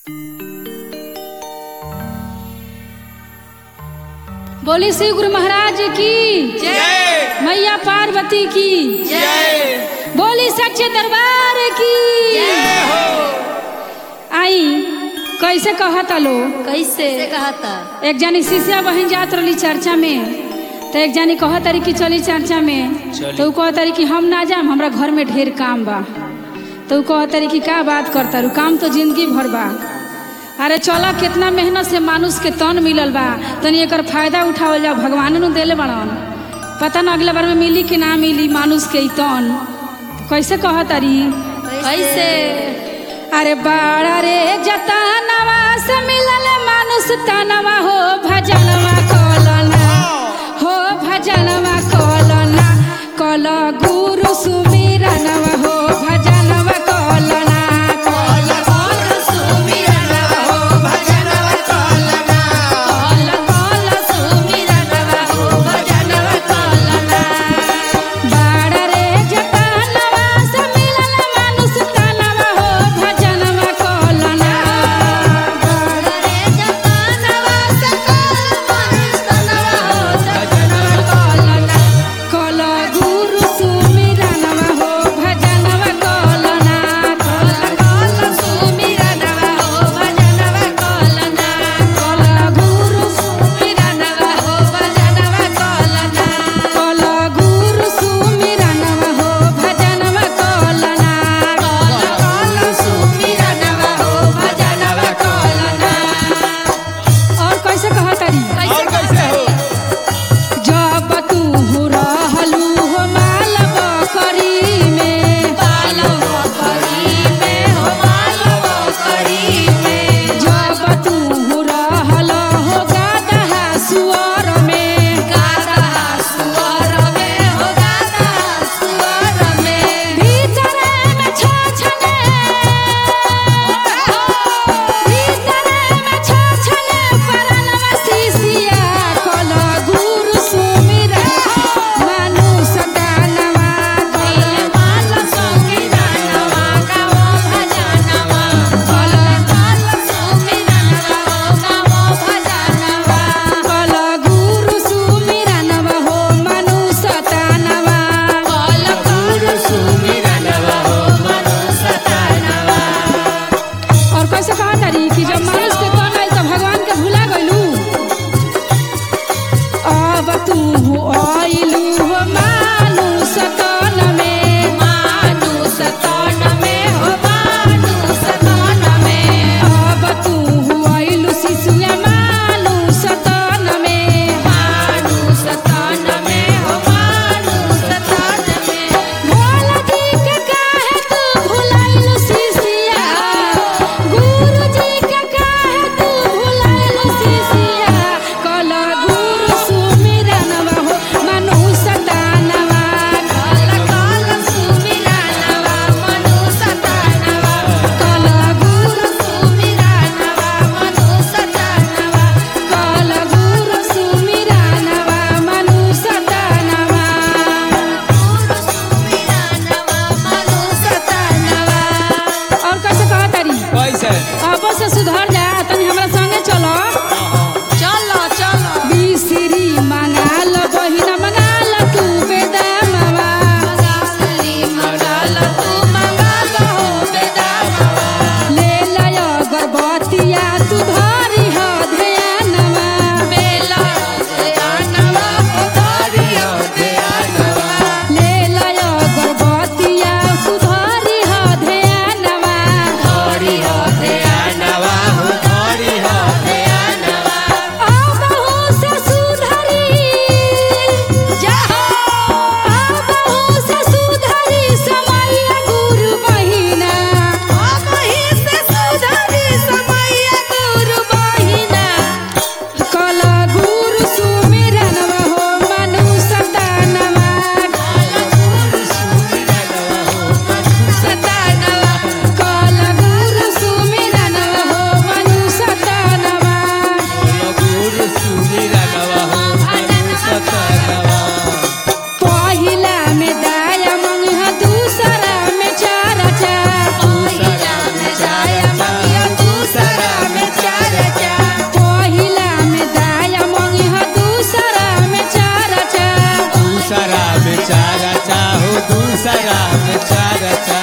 बोली श्री गुरु महाराज की जय। मैया पार्वती की जय। बोली सच्चे दरबार की जय हो। आई कैसे कहता लो कैसे कहता? एक जानी शिष्या बहन जात रही चर्चा में, तो एक जानी कहत रही कि चली चर्चा में, तो कहत रही कि हम ना जाम, हमरा घर में ढेर काम बा। तो कहत रही कि का बात करता रू, काम तो जिंदगी भर बा। अरे चलो कितना मेहनत से मानुष के तन मिलल बा, तनी एकर फायदा उठावल जाओ, भगवान नु देले बड़न, पता न अगले बार में मिली कि ना मिली मानुष के तन। कैसे कहत रही कैसे? अरे बाड़ा रे जतनवा से मिलल मानुष तनवा हो भजनवा कोलना, हो भजनवा कोलना, कल गुरु सुमिरनवा हो भजनवा कोलना, कल गुरु सुमिरनवा हो भजनवा कोलना, कल कल सुमिरनवा हो भजनवा कोलना। बाड़ा रे जतनवा से मिलल मानुष तनवा हो भजनवा कोलना, बाड़ा रे जतनवा रचा